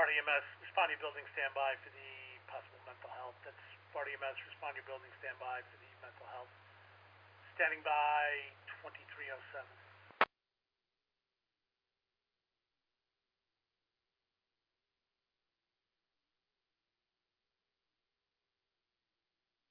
Florida EMS, respond to your building standby for the possible mental health. That's Florida EMS, respond to your building standby for the mental health. Standing by 2307.